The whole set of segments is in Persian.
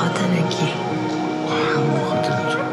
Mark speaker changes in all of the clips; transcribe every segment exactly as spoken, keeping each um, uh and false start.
Speaker 1: خاطر کی؟
Speaker 2: همون خاطر تو.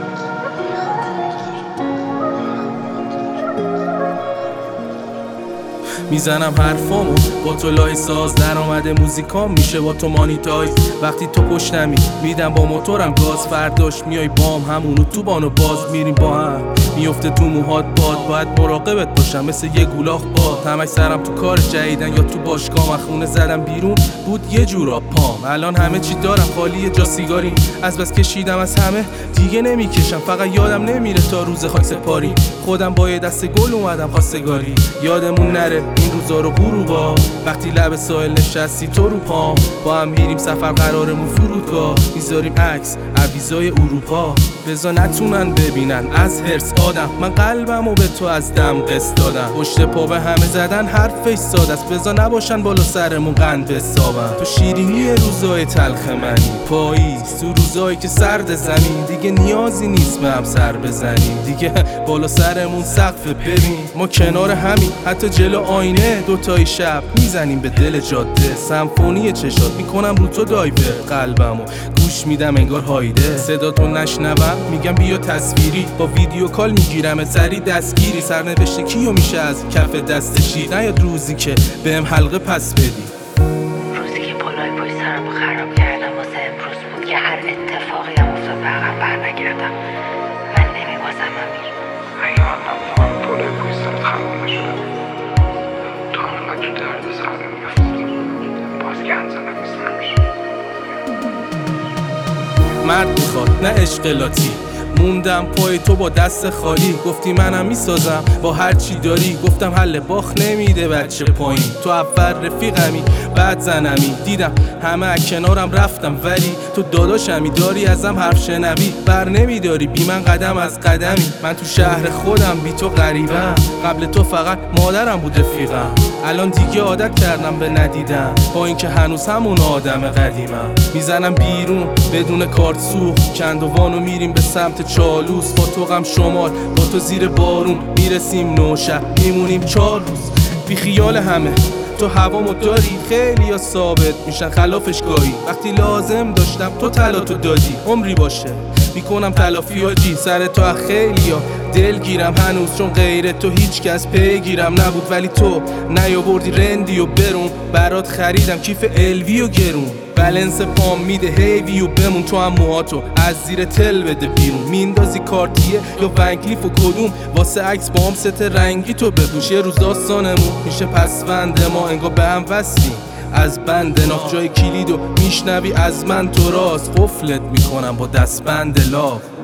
Speaker 3: میزنم حرفامو با تو لای ساز، در آمده موزیکام میشه با تو مانیتایز. وقتی تو پشتمی میدم با موتورم گاز، فرداش میای بام همونو تو بانو باز میریم با هم، میفته تو موهات باد. باید مراقبت باشم مثل یه گولاخ باد. همش سرم تو کار جدیدن یا تو باشگاه، من خونه زدم بیرون بود یه جورا پام. الان همه چی دارم خالی جا سیگاری، از بس کشیدم از همه دیگه نمیکشم. فقط یادم نمیره تا روز خاک سپاری خودم با یه دست گل اومدم خواستگاری. یادمون نره این روزا رو غروبا، وقتی لب ساحل نشستی تو رو پام. با هم میریم سفر قرارمون فرودگاه، میذاریم عکس اویزای اروپا. بزا نتونن ببینن از هرس آدم، من قلبمو به تو از دم قسط دادم. پشت پا به همه زدن حرفش ساده است، بزا نباشن بالا سرمون قند بسابن. تو شیرینی روزای تلخ منی، پاییز تو روزایی که سرد زمین. دیگه نیازی نیست به هم سر بزنیم، دیگه بالا سرمون سقف. ببین ما کنار همین، حتی جلو آینه دوتای شب میزنیم به دل جاده. سمفونی چشات میکنم رو تو دایور، قلبمو گوش میدم انگار هایده. صدا تو نشنوم میگم بیا تصویری، با ویدیو کال میگیرم سری دستگیری. سرنوشت کیو میشه از کف دستشی، نیاد روزی که بهم حلقه پس بدی.
Speaker 1: روزی که پلای پای سرمو خراب کردم واسه امروز بود که هر اتفاقی هم افتاد به عقب برنگردم. من نمیبازم امیر.
Speaker 2: ایان نبودم پلای پای سرت خراب نشدم، تو همینقدر تو درد سر نمیفتم، باز گند زدم میسرمش.
Speaker 3: مرد میخواد نه اشقلاتی، موندم پای تو با دست خالی. گفتی منم میسازم با هر چی داری، گفتم حل باخ نمیده بچه پایین. تو اول رفیقمی بعد زنمی، دیدم همه کنارم رفتم ولی تو داداشمی. داری ازم حرف شنوی بر نمیداری، بی من قدم از قدمی. من تو شهر خودم بی تو غریبم، قبل تو فقط مادرم بود رفیقم. الان دیگه عادت کردم به ندیدم، با اینکه هنوز همون آدم قدیمم. میزنم بیرون بدون کارت سوخت، کندوانو میریم به سمت چالوس. با تو غم شمال با تو زیر بارون، میرسیم نوشهر میمونیم چهار روز. بی خیال همه تو هوامو داری، خیلی ها ثابت میشن خلافش گاهی. وقتی لازم داشتم تو طلا تو دادی، عمری باشه میکنم تلافی آجی. سر تو خیلی ها دل گیرم هنوز، چون غیر تو هیچ کس پیگیرم نبود. ولی تو نیاوردی رندی و برون، برات خریدم کیف الوی و گرون. بلنس پام میده هیوی و بمون، تو هم موهاتو از زیر تل بده بیرون. میندازی کارتیه یا ونکلیف و کدوم، واسه عکس با هم ست رنگی تو بپوش. یه روز داستانمون میشه پسوند ما، انگار به هم وصلیم از بند ناف. جای کلیدو میشنوی از من تو راست، قفلت میکنم با دستبند لاف.